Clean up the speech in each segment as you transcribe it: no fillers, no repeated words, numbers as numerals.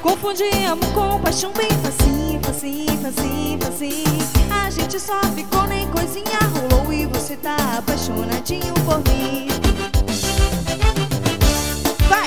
Confundi amor com paixão bem facinho, facinho, facinho, facinho. A gente só ficou nem coisinha rolou e você tá apaixonadinho por mim. Vai!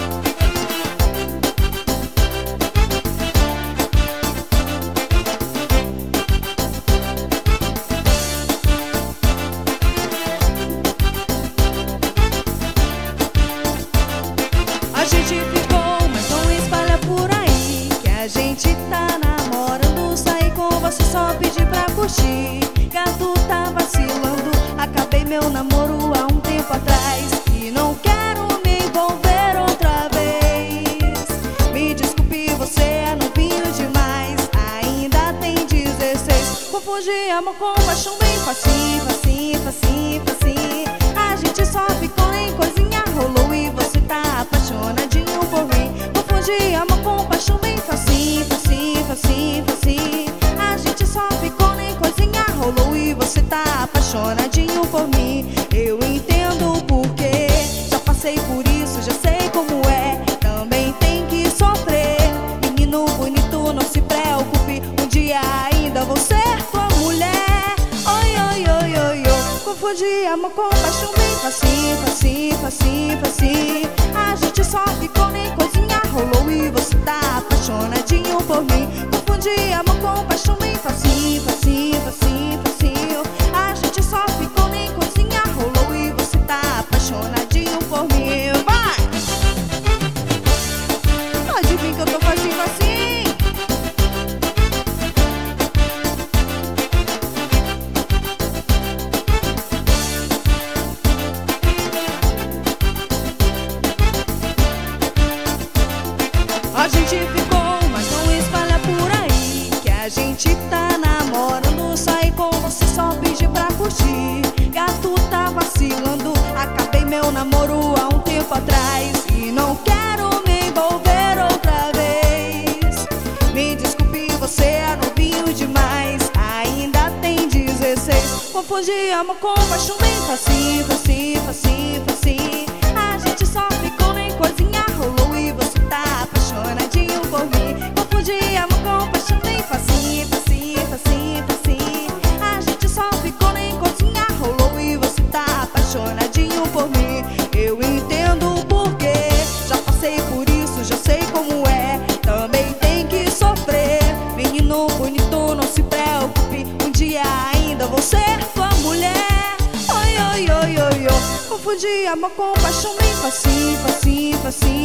A gente ficou, mas não espalha por aí que a gente tá namorando. Saí com você só pedi pra curtir. Gato tá vacilando, acabei meu namoro há um tempo atrás e não quero me envolver outra vez. Me desculpe, você é novinho demais, ainda tem 16. Confundi amor com paixão bem facinho, facinho, facinho, facinho. A gente só ficou em coisinha rolou e você tá apaixonadinho por mim. Confundi amor com paixão bem facinho, facinho, facinho, facinho. A gente só ficou nem coisinha rolou e você tá apaixonadinho por mim. Eu entendo o porquê, já passei por isso, já sei como é. Também tem que sofrer. Menino bonito, não se preocupe, um dia ainda vou ser tua mulher. Oi, oi, oi, oi, oi. Confundi amor com paixão bem facinho, facinho, facinho, facinho. A gente só ficou nem coisinha rolou e você tá apaixonadinho por mim. Confundi amor com paixão bem facinho, facinho, facinho, facinho. A gente só ficou nem coisinha rolou e você tá apaixonadinho por mim. Vai! Pode vir que eu tô fazendo assim. A gente ficou, mas não espalha por aí que a gente tá namorando. Saí com você só pedi pra curtir. Gato tá vacilando, acabei meu namoro há um tempo atrás e não quero me envolver outra vez. Me desculpe, você é novinho demais, ainda tem 16. Confundi amor com paixão bem facinho, facinho, facinho, facinho. A gente só ficou nem coisinha rolou e você tá apaixonadinho por mim. Confundi amor com paixão bem facinho, facinho, facinho, facinho. A gente só ficou nem coisinha rolou e você tá apaixonadinho por mim. Eu entendo o porquê, já passei por isso, já sei como é. Também tem que sofrer. Menino bonito, não se preocupe, um dia ainda vou ser tua mulher. Oi, oi, oi, oi, oi. Confundi amor com paixão bem facinho, facinho, facinho.